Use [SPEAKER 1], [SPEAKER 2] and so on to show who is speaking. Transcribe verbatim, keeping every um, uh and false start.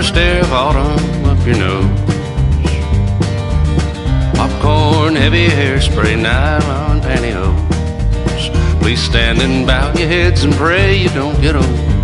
[SPEAKER 1] first air of autumn up your nose. Popcorn, heavy hairspray, nylon pantyhose. Please stand and bow your heads and pray you don't get old.